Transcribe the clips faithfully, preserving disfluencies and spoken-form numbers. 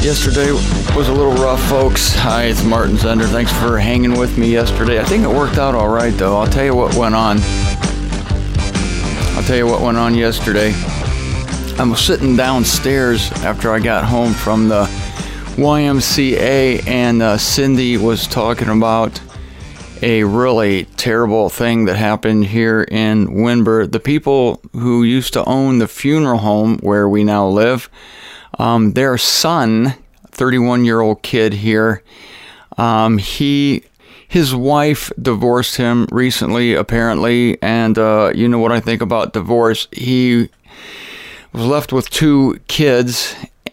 Yesterday was a little rough, folks. Hi, it's Martin Zender. Thanks for hanging with me yesterday. I think it worked out all right, though. I'll tell you what went on. I'll tell you what went on yesterday. I was sitting downstairs after I got home from the Y M C A, and uh, Cindy was talking about a really terrible thing that happened here in Windber. The people who used to own the funeral home where we now live, um, their son, thirty-one-year-old kid here, um, he, his wife divorced him recently, apparently, and uh, you know what I think about divorce. He was left with two kids.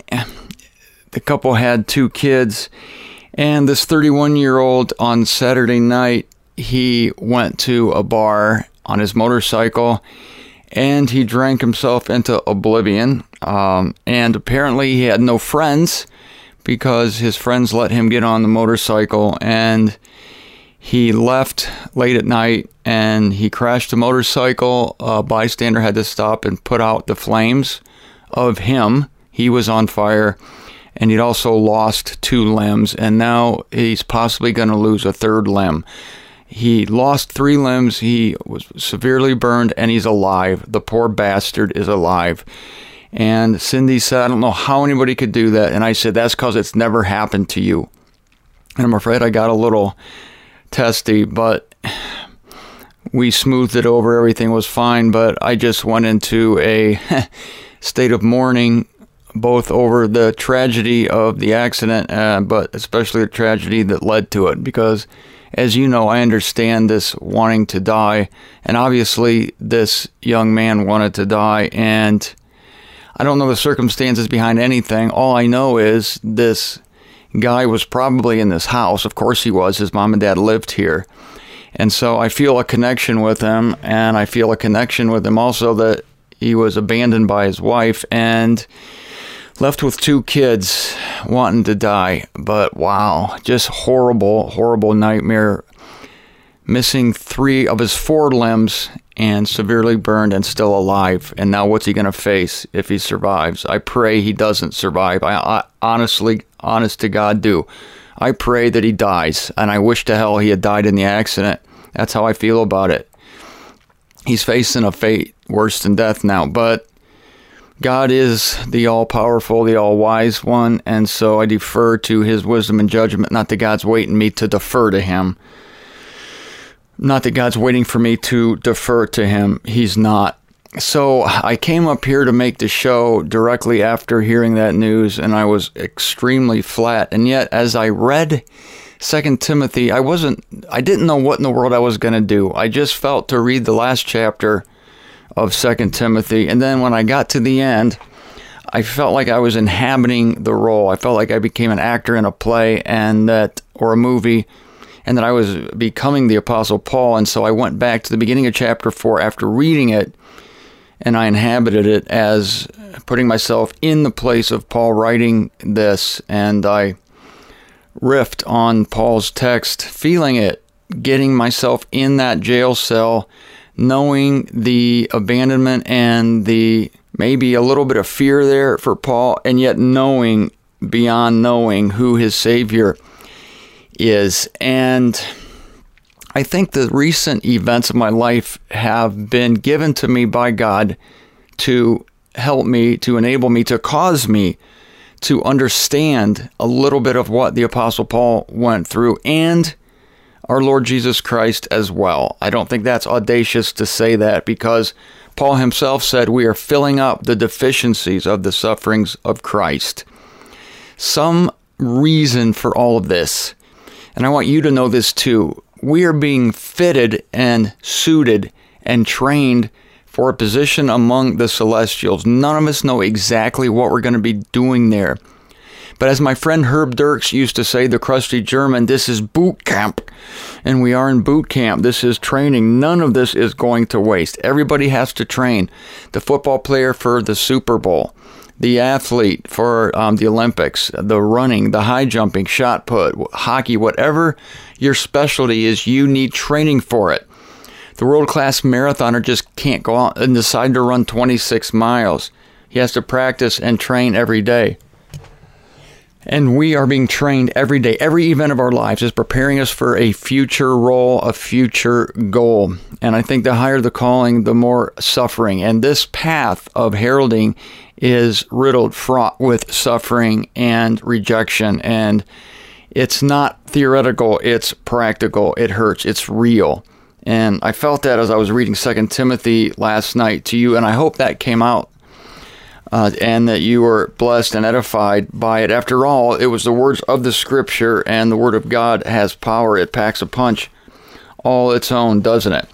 The couple had two kids. And this thirty-one-year-old, on Saturday night, he went to a bar on his motorcycle, and he drank himself into oblivion. Um, and apparently he had no friends, because his friends let him get on the motorcycle, and he left late at night, and he crashed the motorcycle. A bystander had to stop and put out the flames of him. He was on fire. And he'd also lost two limbs, and now he's possibly going to lose a third limb. He lost three limbs, he was severely burned, and he's alive. The poor bastard is alive. And Cindy said, I don't know how anybody could do that. And I said, that's because it's never happened to you. And I'm afraid I got a little testy, but we smoothed it over. Everything was fine, but I just went into a state of mourning, both over the tragedy of the accident, uh, but especially the tragedy that led to it. Because, as you know, I understand this wanting to die, and obviously this young man wanted to die, and I don't know the circumstances behind anything. All I know is this guy was probably in this house. Of course he was. His mom and dad lived here. And so I feel a connection with him, and I feel a connection with him also that he was abandoned by his wife, and left with two kids wanting to die. But wow, just horrible, horrible nightmare. Missing three of his four limbs and severely burned and still alive. And now what's he going to face if he survives? I pray he doesn't survive. I, I honestly, honest to God, do. I pray that he dies, and I wish to hell he had died in the accident. That's how I feel about it. He's facing a fate worse than death now, but God is the all-powerful, the all-wise one, and so I defer to his wisdom and judgment. Not that God's waiting me to defer to him. Not that God's waiting for me to defer to him. He's not. So I came up here to make the show directly after hearing that news, and I was extremely flat. And yet, as I read Second Timothy, I wasn't, I didn't know what in the world I was going to do. I just felt to read the last chapter of Second Timothy, and then when I got to the end, I felt like I was inhabiting the role. I felt like I became an actor in a play and that, or a movie, and that I was becoming the Apostle Paul. And so I went back to the beginning of chapter four after reading it, and I inhabited it as putting myself in the place of Paul writing this, and I riffed on Paul's text, feeling it, getting myself in that jail cell, knowing the abandonment and the maybe a little bit of fear there for Paul, and yet knowing beyond knowing who his Savior is. And I think the recent events of my life have been given to me by God to help me, to enable me, to cause me to understand a little bit of what the Apostle Paul went through, and our Lord Jesus Christ as well. I don't think that's audacious to say that, because Paul himself said we are filling up the deficiencies of the sufferings of Christ. Some reason for all of this, and I want you to know this too. We are being fitted and suited and trained for a position among the celestials. None of us know exactly what we're going to be doing there. But as my friend Herb Dirks used to say, the crusty German, this is boot camp. And we are in boot camp. This is training. None of this is going to waste. Everybody has to train. The football player for the Super Bowl, the athlete for um, the Olympics, the running, the high jumping, shot put, hockey, whatever your specialty is, you need training for it. The world-class marathoner just can't go out and decide to run twenty-six miles. He has to practice and train every day. And we are being trained every day. Every event of our lives is preparing us for a future role, a future goal. And I think the higher the calling, the more suffering. And this path of heralding is riddled, fraught with suffering and rejection. And it's not theoretical, it's practical. It hurts, it's real. And I felt that as I was reading Second Timothy last night to you, and I hope that came out. Uh, and that you were blessed and edified by it. After all, it was the words of the Scripture, and the Word of God has power. It packs a punch all its own, doesn't it?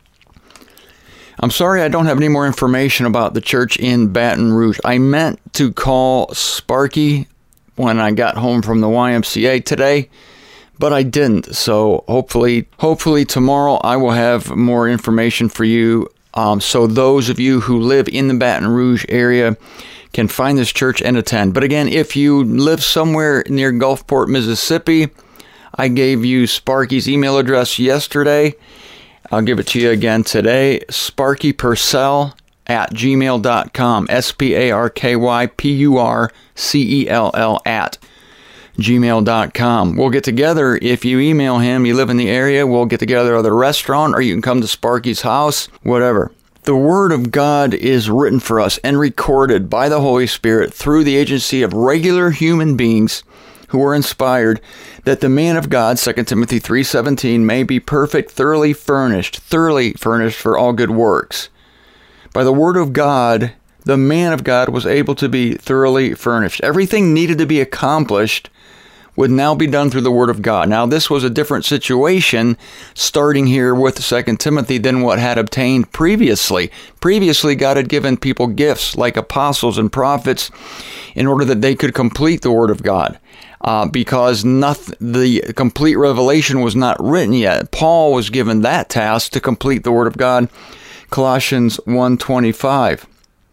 I'm sorry I don't have any more information about the church in Baton Rouge. I meant to call Sparky when I got home from the Y M C A today, but I didn't. So hopefully, hopefully tomorrow I will have more information for you. Um, so those of you who live in the Baton Rouge area can find this church and attend. But again, if you live somewhere near Gulfport, Mississippi, I gave you Sparky's email address yesterday. I'll give it to you again today. Sparky Purcell at gmail dot com. S P A R K Y P U R C E L L at gmail dot com. We'll get together. If you email him, you live in the area, we'll get together at a restaurant, or you can come to Sparky's house, whatever. The Word of God is written for us and recorded by the Holy Spirit through the agency of regular human beings who were inspired, that the man of God, Second Timothy three seventeen, may be perfect, thoroughly furnished, thoroughly furnished for all good works. By the Word of God, the man of God was able to be thoroughly furnished. Everything needed to be accomplished would now be done through the Word of God. Now, this was a different situation starting here with Second Timothy than what had obtained previously. Previously, God had given people gifts like apostles and prophets in order that they could complete the Word of God. Uh, because nothing, the complete revelation was not written yet. Paul was given that task to complete the Word of God, Colossians one twenty-five.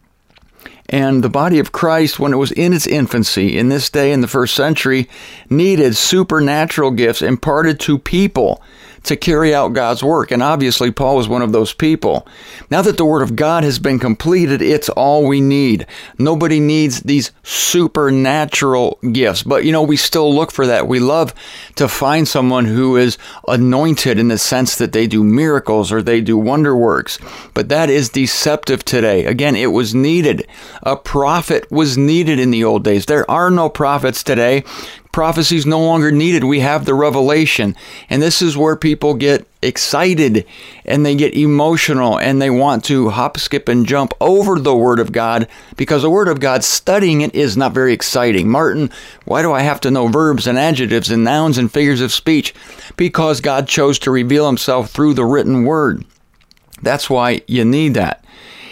And the body of Christ, when it was in its infancy, in this day in the first century, needed supernatural gifts imparted to people to carry out God's work. And obviously, Paul was one of those people. Now that the Word of God has been completed, it's all we need. Nobody needs these supernatural gifts. But, you know, we still look for that. We love to find someone who is anointed in the sense that they do miracles or they do wonder works. But that is deceptive today. Again, it was needed. A prophet was needed in the old days. There are no prophets today. Prophecy is no longer needed. We have the revelation. And this is where people get excited and they get emotional and they want to hop, skip, and jump over the Word of God because the Word of God, studying it is not very exciting. Martin, why do I have to know verbs and adjectives and nouns and figures of speech? Because God chose to reveal Himself through the written Word. That's why you need that.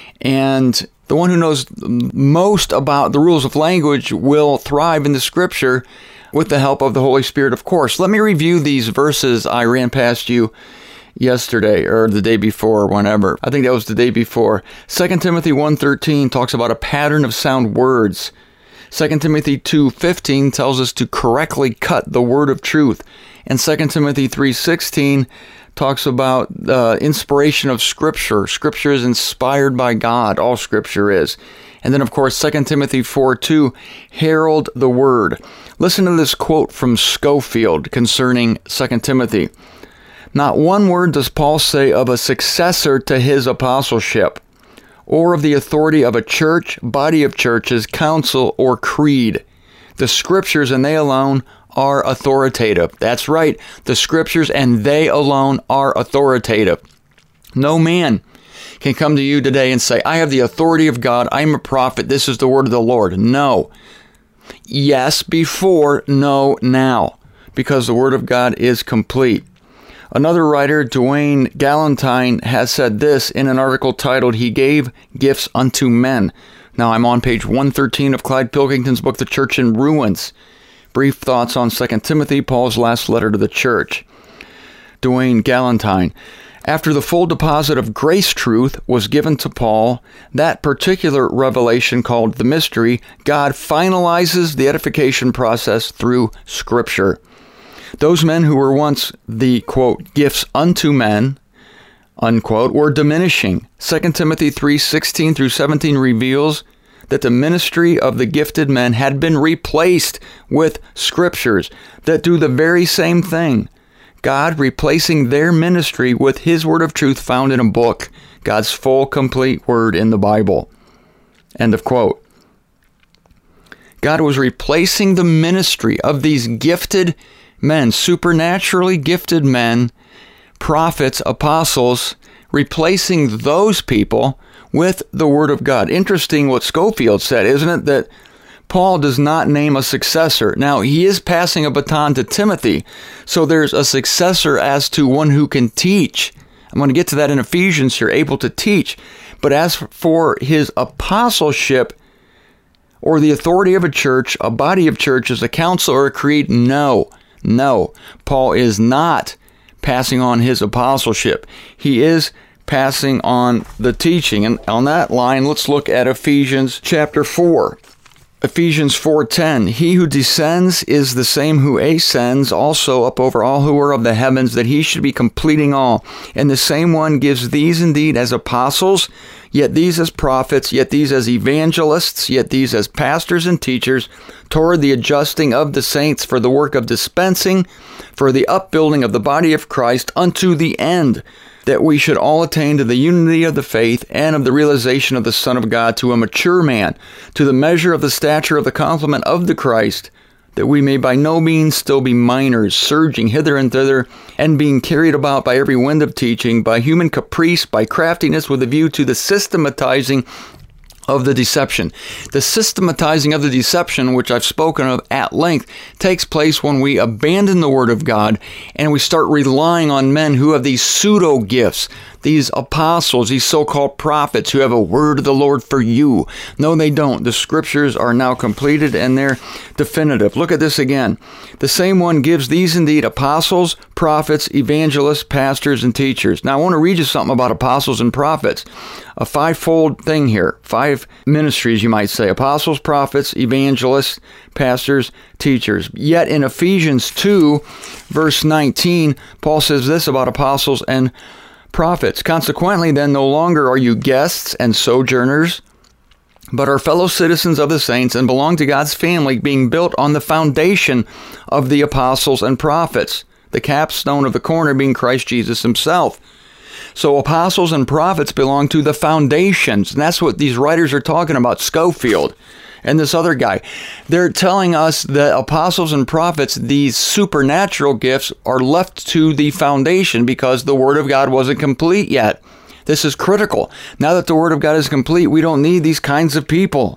And the one who knows most about the rules of language will thrive in the Scripture with the help of the Holy Spirit, of course. Let me review these verses I ran past you yesterday or the day before, whenever. I think that was the day before. Second Timothy one thirteen talks about a pattern of sound words. Second Timothy two fifteen tells us to correctly cut the word of truth. And Second Timothy three sixteen talks about the uh, inspiration of Scripture. Scripture is inspired by God. All Scripture is. And then, of course, Second Timothy four two, herald the word. Listen to this quote from Schofield concerning Second Timothy. Not one word does Paul say of a successor to his apostleship, or of the authority of a church, body of churches, council, or creed. The Scriptures and they alone are authoritative. That's right. The Scriptures and they alone are authoritative. No man can come to you today and say, I have the authority of God, I'm a prophet, this is the word of the Lord. No. Yes, before, no, now, because the Word of God is complete. Another writer, Dwayne Galantine, has said this in an article titled, He Gave Gifts Unto Men. Now I'm on page one thirteen of Clyde Pilkington's book, The Church in Ruins. Brief thoughts on Second Timothy, Paul's last letter to the church. Dwayne Galantine. After the full deposit of grace truth was given to Paul, that particular revelation called the mystery, God finalizes the edification process through Scripture. Those men who were once the, quote, gifts unto men, unquote, were diminishing. Second Timothy three sixteen through seventeen reveals that the ministry of the gifted men had been replaced with scriptures that do the very same thing. God replacing their ministry with his word of truth found in a book, God's full, complete word in the Bible. End of quote. God was replacing the ministry of these gifted men, supernaturally gifted men, prophets, apostles, replacing those people with the Word of God. Interesting what Scofield said, isn't it? That Paul does not name a successor. Now, he is passing a baton to Timothy, so there's a successor as to one who can teach. I'm going to get to that in Ephesians here, able to teach. But as for his apostleship or the authority of a church, a body of churches, a council or a creed, no, no. Paul is not passing on his apostleship. He is passing on the teaching. And on that line, let's look at Ephesians chapter four. Ephesians four ten, he who descends is the same who ascends also up over all who are of the heavens, that he should be completing all. And the same one gives these indeed as apostles, yet these as prophets, yet these as evangelists, yet these as pastors and teachers, toward the adjusting of the saints for the work of dispensing, for the upbuilding of the body of Christ unto the end, that we should all attain to the unity of the faith and of the realization of the Son of God, to a mature man, to the measure of the stature of the complement of the Christ, that we may by no means still be minors, surging hither and thither, and being carried about by every wind of teaching, by human caprice, by craftiness, with a view to the systematizing of the deception. The systematizing of the deception, which I've spoken of at length, takes place when we abandon the Word of God and we start relying on men who have these pseudo gifts, these apostles, these so-called prophets who have a word of the Lord for you. No, they don't. The scriptures are now completed and they're definitive. Look at this again. The same one gives these indeed apostles, prophets, evangelists, pastors, and teachers. Now, I want to read you something about apostles and prophets. A fivefold thing here. Five ministries, you might say. Apostles, prophets, evangelists, pastors, teachers. Yet in Ephesians two, verse nineteen, Paul says this about apostles and prophets. Consequently, then, no longer are you guests and sojourners, but are fellow citizens of the saints and belong to God's family, being built on the foundation of the apostles and prophets, the capstone of the corner being Christ Jesus himself. So apostles and prophets belong to the foundations, and that's what these writers are talking about, Scofield and this other guy. They're telling us that apostles and prophets, these supernatural gifts, are left to the foundation because the Word of God wasn't complete yet. This is critical. Now that the Word of God is complete, we don't need these kinds of people.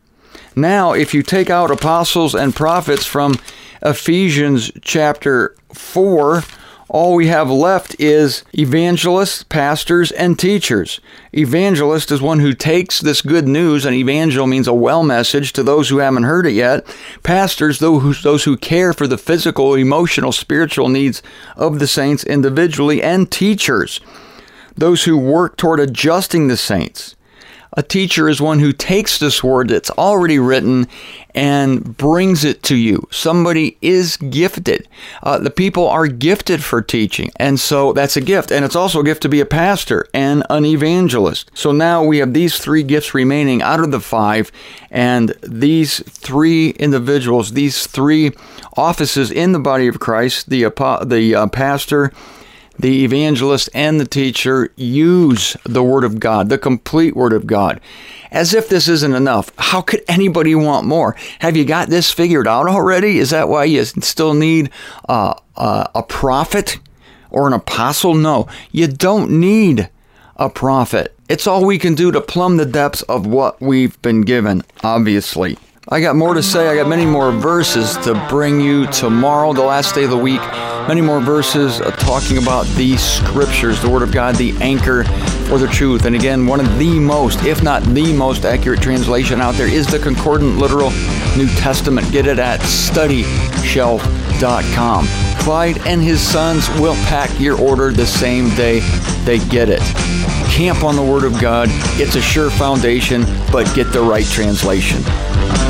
Now, if you take out apostles and prophets from Ephesians chapter four, all we have left is evangelists, pastors, and teachers. Evangelist is one who takes this good news, and evangel means a well message to those who haven't heard it yet. Pastors, those who care for the physical, emotional, spiritual needs of the saints individually, and teachers, those who work toward adjusting the saints. A teacher is one who takes this word that's already written and brings it to you. Somebody is gifted. Uh, the people are gifted for teaching, and so that's a gift. And it's also a gift to be a pastor and an evangelist. So now we have these three gifts remaining out of the five, and these three individuals, these three offices in the body of Christ, the, the uh, pastor, the evangelist, and the teacher, use the Word of God, the complete Word of God. As if this isn't enough, how could anybody want more? Have you got this figured out already? Is that why you still need uh, uh, a prophet or an apostle? No, you don't need a prophet. It's all we can do to plumb the depths of what we've been given, obviously. I got more to say. I got many more verses to bring you tomorrow, the last day of the week. Many more verses uh, talking about these scriptures, the Word of God, the anchor for the truth. And again, one of the most, if not the most accurate translation out there is the Concordant Literal New Testament. Get it at study shelf dot com. Clyde and his sons will pack your order the same day they get it. Camp on the Word of God. It's a sure foundation, but get the right translation.